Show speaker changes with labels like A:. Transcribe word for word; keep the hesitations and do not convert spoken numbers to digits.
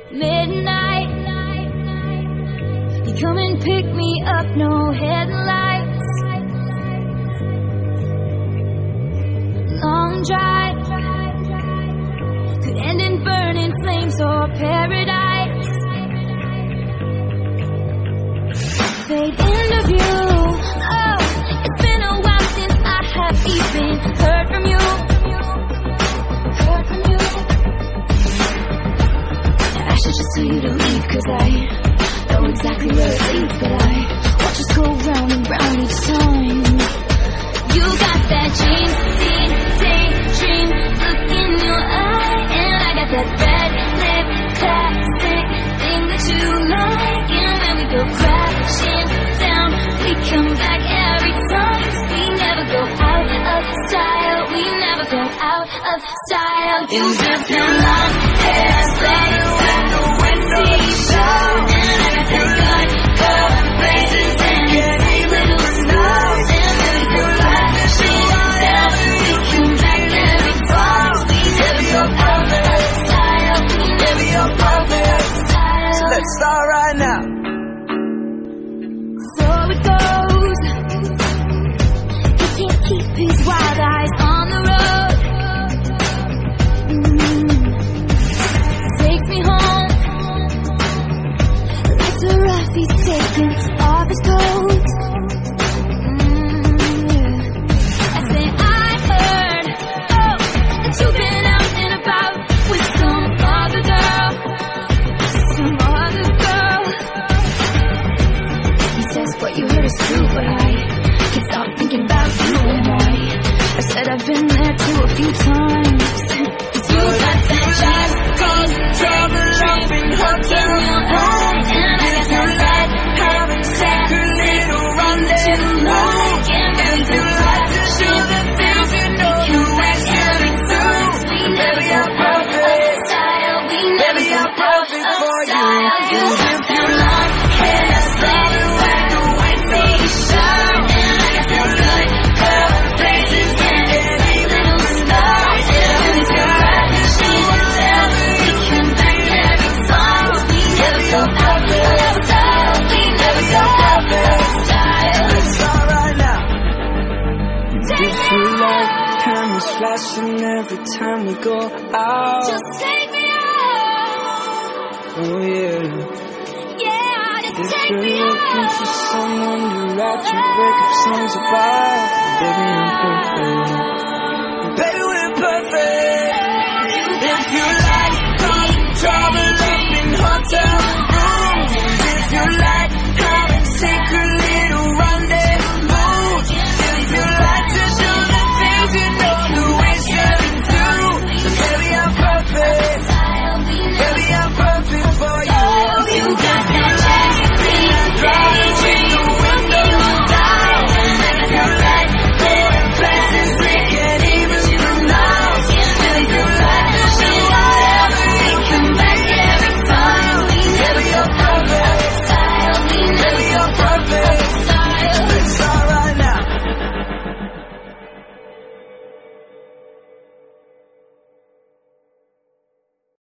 A: midnight. You come and pick me up, no headlights. Long drive could end in burning flames or paradise. Fade into view. Oh, it's been a while since I have even heard from you. Heard from you. I should just tell you to leave, cause I know exactly where it leads, but I watch us go round and round each time. You got that dream, scene, daydream look in your eye, and I got that red lip classic thing that you like. And when we go crashing down, we come back every time. 'Cause we never go out of style, we never go out of style. You just do long hair, stay at the window show, and I got that good girl faces and a little snow. And then we go crashing down, we come back every time. We never go out of style, we never go out of style.
B: So let's start right now.
A: So it goes. He can't keep his wild eyes on the road. Mm. Takes me home. Lights are off, he's taking off his coat. Mm, yeah. I say I heard, oh, that you've been out and about with some other girl. Some other girl. He says what you heard is true, but I can't stop thinking about you and why. I said I've been there too a few times. 'Cause you got that just cause travel up in hotel room, and I got that red hair, sad little run that you like. And when we go crashing down, we come back every time. We never go out of style, we never go out of style. You got that long hair, silhouette, the white t-shirt, and I got that good girl faces and a little snow. And when we go crashing down, we come back every time. We never go out of style, we never go out of style.
B: Let's start right now.
A: Take
B: If you like cameras flashing every time we go out.
A: Just take me out,
B: Oh yeah.
A: yeah, just
B: If
A: take
B: you're
A: me
B: looking
A: out.
B: for someone to write your breakup songs about, baby, I'm perfect. Baby,